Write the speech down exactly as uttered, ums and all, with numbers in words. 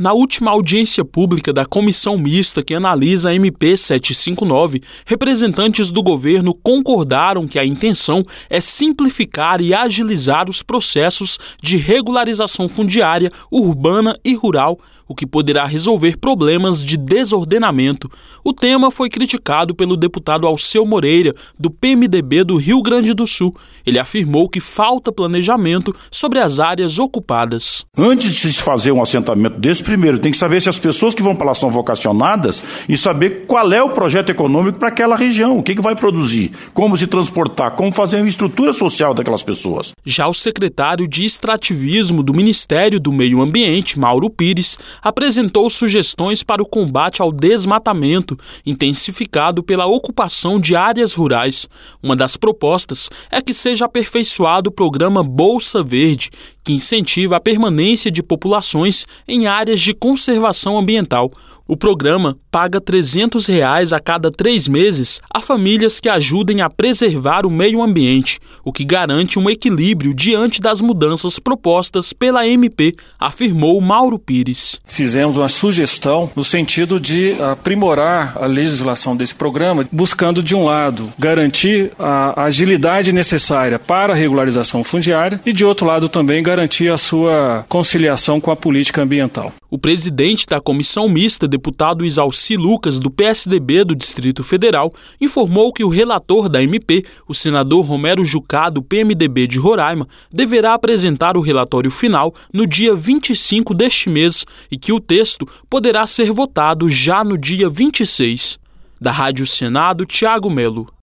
Na última audiência pública da comissão mista que analisa a M P setecentos e cinquenta e nove, representantes do governo concordaram que a intenção é simplificar e agilizar os processos de regularização fundiária urbana e rural, o que poderá resolver problemas de desordenamento. O tema foi criticado pelo deputado Alceu Moreira, do P M D B do Rio Grande do Sul. Ele afirmou que falta planejamento sobre as áreas ocupadas. Antes de se fazer um assentamento desse, primeiro tem que saber se as pessoas que vão para lá são vocacionadas e saber qual é o projeto econômico para aquela região, o que, que vai produzir, como se transportar, como fazer a estrutura social daquelas pessoas. Já o secretário de Extrativismo do Ministério do Meio Ambiente, Mauro Pires, apresentou sugestões para o combate ao desmatamento, intensificado pela ocupação de áreas rurais. Uma das propostas é que seja aperfeiçoado o programa Bolsa Verde, que incentiva a permanência de populações em áreas de conservação ambiental. O programa paga trezentos reais a cada três meses a famílias que ajudem a preservar o meio ambiente, o que garante um equilíbrio diante das mudanças propostas pela M P, afirmou Mauro Pires. Fizemos uma sugestão no sentido de aprimorar a legislação desse programa, buscando, de um lado, garantir a agilidade necessária para a regularização fundiária e, de outro lado, também garantir a sua conciliação com a política ambiental. O presidente da comissão mista, deputado Isalci Lucas, do P S D B do Distrito Federal, informou que o relator da M P, o senador Romero Jucá, do P M D B de Roraima, deverá apresentar o relatório final no dia vinte e cinco deste mês e que o texto poderá ser votado já no dia vinte e seis. Da Rádio Senado, Tiago Melo.